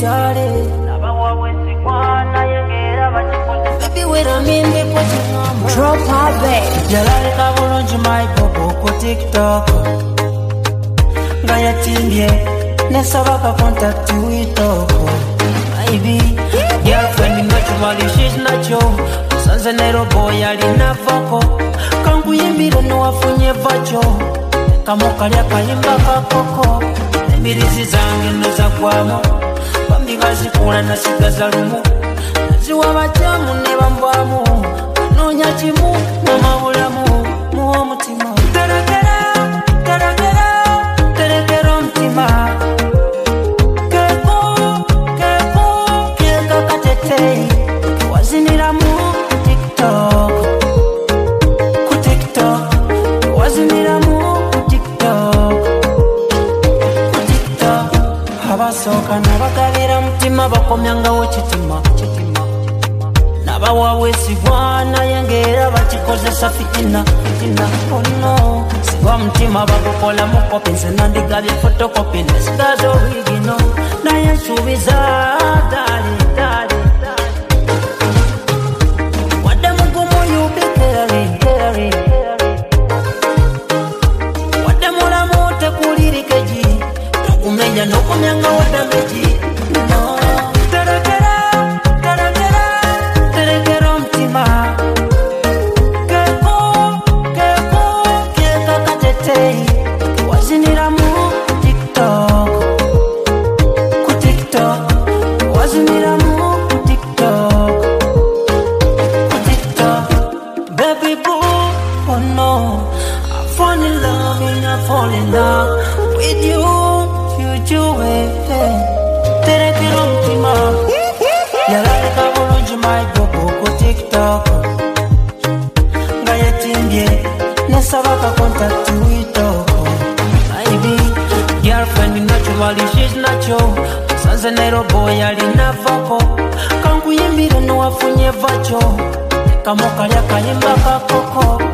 Baby, wait a minute, what you want? Drop her back. Jalalika bulungi my popo ku TikTok. Gaya timbye nesabaka contact witoko. Maybe girlfriend naturally she's not you. Sanze nero boy alina voko. Kankuyimbire no wafunye vacho. Kamokalya kayimba kakoko. Emirizi zange noza kwamo. Bambiga zikula nasigaza lumu. Naziwa bajamu ne bambwamu. Nonya chimu mama bulamu muwa mutima. Terekera mutima. Keko katete. Wazinira mu TikTok. Ku TikTok. Wazinira mu TikTok. Ku TikTok. Abasoka nabagabira mutima bakomyangawo chitima. Nabawawe sigwana yengera bachikozesa fitina. Oh no. Sigwa mutima bagukola mukopense nandigabye photocopy nesigazo wigino. Naye nsubiza dali. Wadde mugumu you be caring. Wadde mulamu tekulirikeji. Tokumenya nokumyanga wadameji. No. Terekera mutima. Keko katete. Wazinira mu TikTok. Ku TikTok. Wazinira mu TikTok. Ku TikTok. Baby boo, oh no. I fall in love with you way. Terekera mutima. Yalalika bulungi my popo ku TikTok. Gaya timbye nesabaka contact witoko. Maybe girlfriend naturally she's not you. Sanze nero boy alina voko. Kankuyimbire no wafunye vacho. Kamokalya kayimba kakoko.